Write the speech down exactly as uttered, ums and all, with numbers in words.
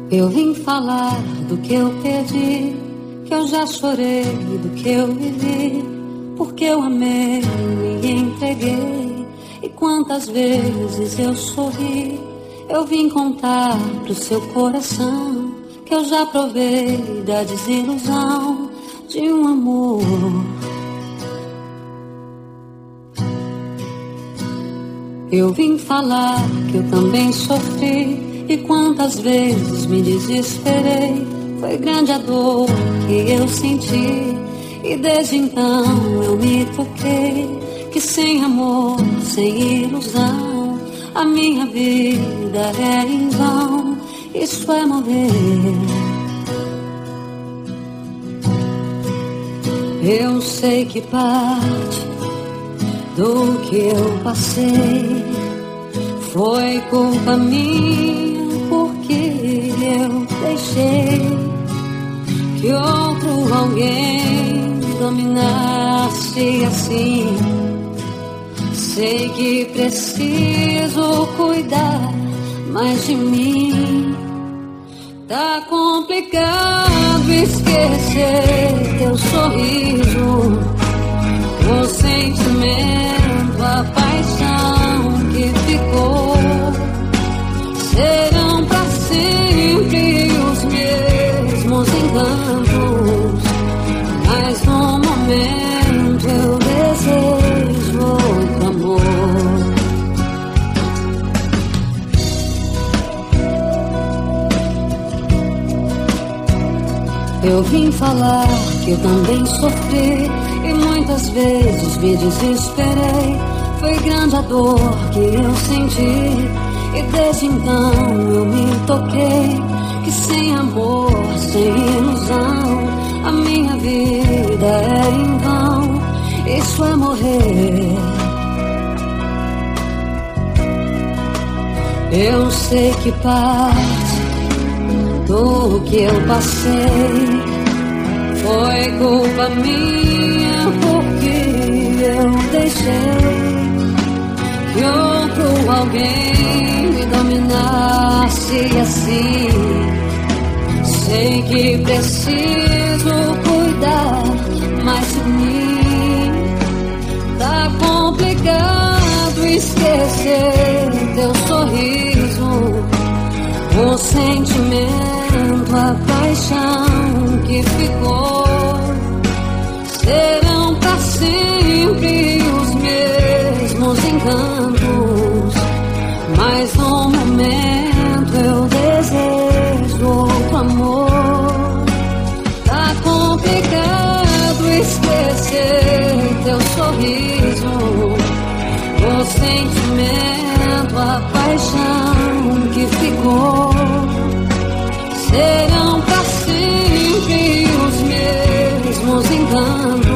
Eu vim falar do que eu perdi, que eu já chorei do que eu vivi, porque eu amei e entreguei. E quantas vezes eu sorri, eu vim contar pro seu coração que eu já provei da desilusão de um amor. Eu vim falar que eu também sofri, e quantas vezes me desesperei. Foi grande a dor que eu senti, e desde então eu me toquei que sem amor, sem ilusão, a minha vida é em vão. Isso é morrer. Eu sei que parte do que eu passei foi culpa minha, porque eu deixei que outro alguém dominasse assim. Sei que preciso cuidar mais de mim. Tá complicado esquecer teu sorriso, o sentimento, a paixão que ficou. Serão pra sempre os mesmos encantos, mas no momento eu desejo outro amor. Eu vim falar que eu também sofri, e muitas vezes me desesperei. Foi grande a dor que eu senti, e desde então eu me toquei que sem amor, sem ilusão, a minha vida é em vão. Isso é morrer. Eu sei que parte do que eu passei foi culpa minha, porque eu deixei que outro alguém me dominasse assim. Sei que preciso cuidar mais de mim. Tá complicado esquecer teu sorriso, o sentimento, a paixão que ficou. Serão pra sempre os mesmos encantos, mas no momento eu desejo outro amor. Tá complicado esquecer teu sorriso, o sentimento, a paixão que ficou. Serão pra sempre os mesmos encantos,